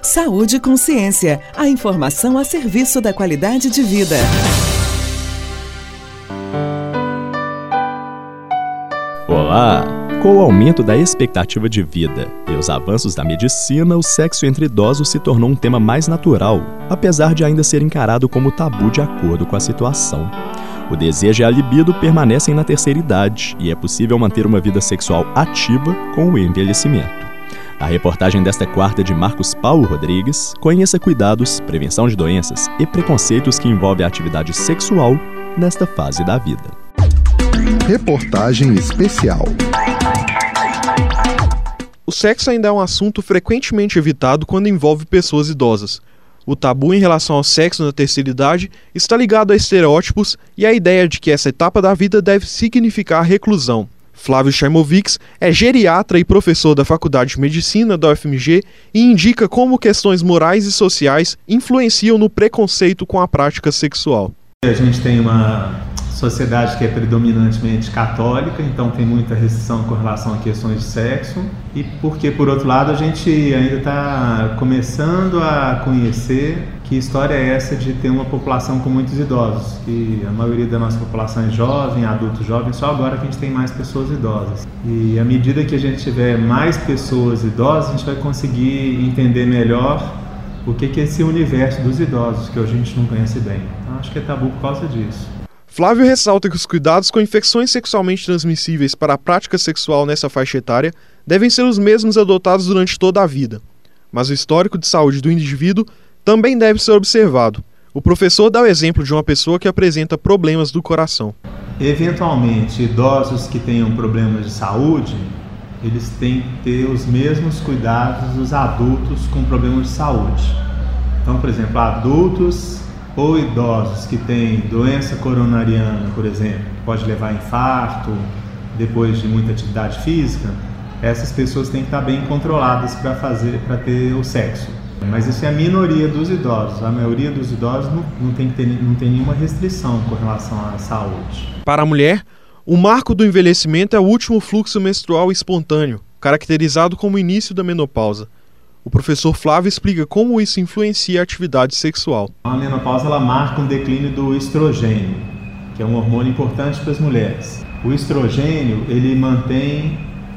Saúde e Consciência, a informação a serviço da qualidade de vida. Olá! Com o aumento da expectativa de vida e os avanços da medicina, o sexo entre idosos se tornou um tema mais natural, apesar de ainda ser encarado como tabu de acordo com a situação. O desejo e a libido permanecem na terceira idade e é possível manter uma vida sexual ativa com o envelhecimento. A reportagem desta quarta de Marcos Paulo Rodrigues conheça cuidados, prevenção de doenças e preconceitos que envolvem a atividade sexual nesta fase da vida. Reportagem especial. O sexo ainda é um assunto frequentemente evitado quando envolve pessoas idosas. O tabu em relação ao sexo na terceira idade está ligado a estereótipos e à ideia de que essa etapa da vida deve significar reclusão. Flávio Chaimovics é geriatra e professor da Faculdade de Medicina da UFMG e indica como questões morais e sociais influenciam no preconceito com a prática sexual. A gente tem uma sociedade que é predominantemente católica, então tem muita restrição com relação a questões de sexo, e porque, por outro lado, a gente ainda está começando a conhecer que história é essa de ter uma população com muitos idosos, que a maioria da nossa população é jovem, adultos jovens, só agora que a gente tem mais pessoas idosas. E à medida que a gente tiver mais pessoas idosas, a gente vai conseguir entender melhor o que é esse universo dos idosos, que hoje a gente não conhece bem. Então acho que é tabu por causa disso. Flávio ressalta que os cuidados com infecções sexualmente transmissíveis para a prática sexual nessa faixa etária devem ser os mesmos adotados durante toda a vida. Mas o histórico de saúde do indivíduo também deve ser observado. O professor dá o exemplo de uma pessoa que apresenta problemas do coração. Eventualmente, idosos que tenham problemas de saúde, eles têm que ter os mesmos cuidados dos adultos com problemas de saúde. Então, por exemplo, adultos ou idosos que têm doença coronariana, por exemplo, que pode levar a infarto depois de muita atividade física, essas pessoas têm que estar bem controladas para ter o sexo. Mas isso é a minoria dos idosos. A maioria dos idosos não tem nenhuma restrição com relação à saúde. Para a mulher, o marco do envelhecimento é o último fluxo menstrual espontâneo, caracterizado como o início da menopausa. O professor Flávio explica como isso influencia a atividade sexual. A menopausa ela marca um declínio do estrogênio, que é um hormônio importante para as mulheres. O estrogênio ele mantém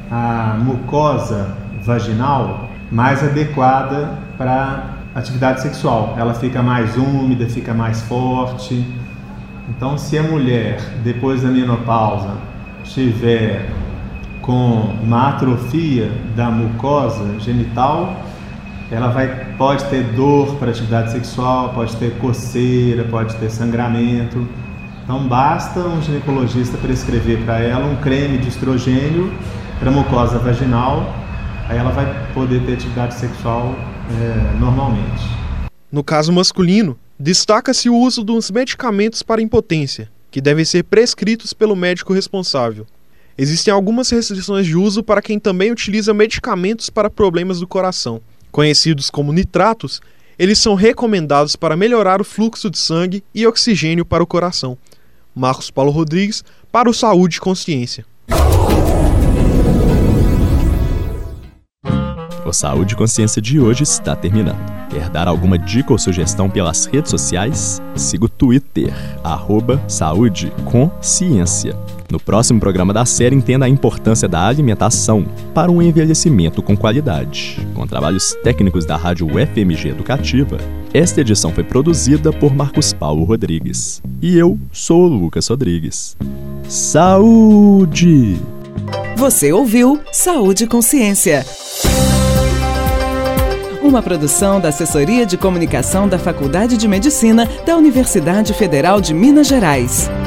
a mucosa vaginal mais adequada para a atividade sexual. Ela fica mais úmida, fica mais forte. Então, se a mulher, depois da menopausa, tiver com uma atrofia da mucosa genital, ela pode ter dor para atividade sexual, pode ter coceira, pode ter sangramento. Então basta um ginecologista prescrever para ela um creme de estrogênio para mucosa vaginal, aí ela vai poder ter atividade sexual normalmente. No caso masculino, destaca-se o uso dos medicamentos para impotência, que devem ser prescritos pelo médico responsável. Existem algumas restrições de uso para quem também utiliza medicamentos para problemas do coração. Conhecidos como nitratos, eles são recomendados para melhorar o fluxo de sangue e oxigênio para o coração. Marcos Paulo Rodrigues, para o Saúde e Consciência. O Saúde e Consciência de hoje está terminando. Quer dar alguma dica ou sugestão pelas redes sociais? Siga o Twitter, @saudeconsciência. No próximo programa da série, entenda a importância da alimentação para um envelhecimento com qualidade. Com trabalhos técnicos da Rádio UFMG Educativa, esta edição foi produzida por Marcos Paulo Rodrigues. E eu sou o Lucas Rodrigues. Saúde! Você ouviu Saúde e Consciência. Uma produção da Assessoria de Comunicação da Faculdade de Medicina da Universidade Federal de Minas Gerais.